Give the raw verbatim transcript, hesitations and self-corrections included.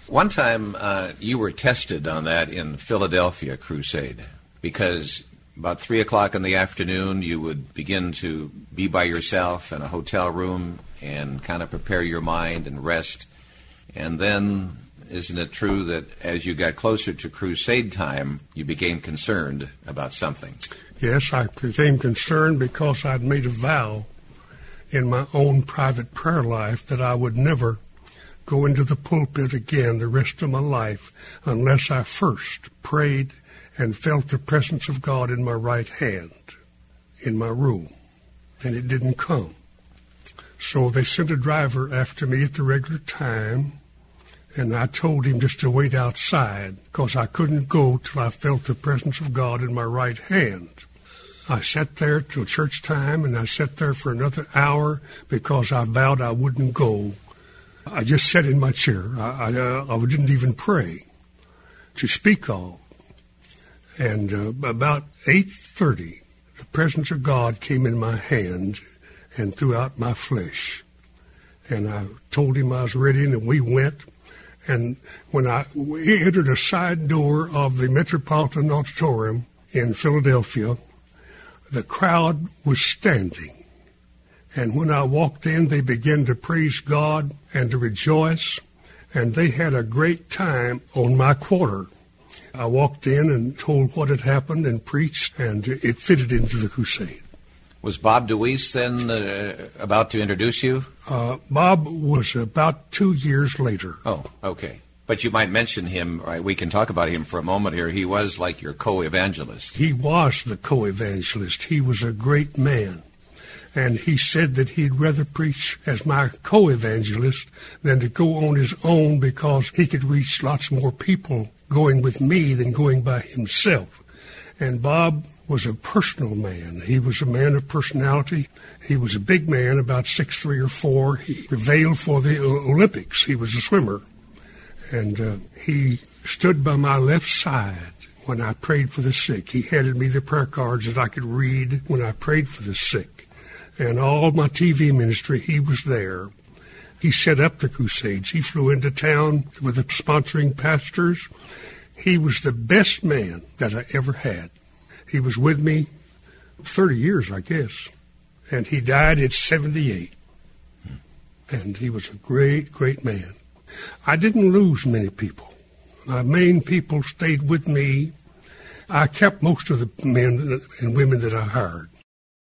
One time uh, you were tested on that in Philadelphia crusade because about three o'clock in the afternoon you would begin to be by yourself in a hotel room and kind of prepare your mind and rest. And then, isn't it true that as you got closer to crusade time, you became concerned about something? Yes, I became concerned because I'd made a vow in my own private prayer life that I would never go into the pulpit again the rest of my life unless I first prayed and felt the presence of God in my right hand in my room. And it didn't come. So they sent a driver after me at the regular time, and I told him just to wait outside because I couldn't go till I felt the presence of God in my right hand. I sat there till church time, and I sat there for another hour because I vowed I wouldn't go. I just sat in my chair. I, I, uh, I didn't even pray to speak of. And uh, about eight thirty, the presence of God came in my hand and throughout my flesh. And I told him I was ready, and we went. And when I we entered a side door of the Metropolitan Auditorium in Philadelphia, the crowd was standing. And when I walked in, they began to praise God and to rejoice. And they had a great time on my quarter. I walked in and told what had happened and preached, and it fitted into the crusade. Was Bob DeWeese then uh, about to introduce you? Uh, Bob was about two years later. Oh, okay. But you might mention him. Right? We can talk about him for a moment here. He was like your co-evangelist. He was the co-evangelist. He was a great man. And he said that he'd rather preach as my co-evangelist than to go on his own because he could reach lots more people going with me than going by himself. And Bob was a personal man. He was a man of personality. He was a big man, about six three or four. He prevailed for the Olympics. He was a swimmer. And uh, he stood by my left side when I prayed for the sick. He handed me the prayer cards that I could read when I prayed for the sick. And all my T V ministry, he was there. He set up the crusades. He flew into town with the sponsoring pastors. He was the best man that I ever had. He was with me thirty years, I guess. And he died at seventy-eight. And he was a great, great man. I didn't lose many people. My main people stayed with me. I kept most of the men and women that I hired.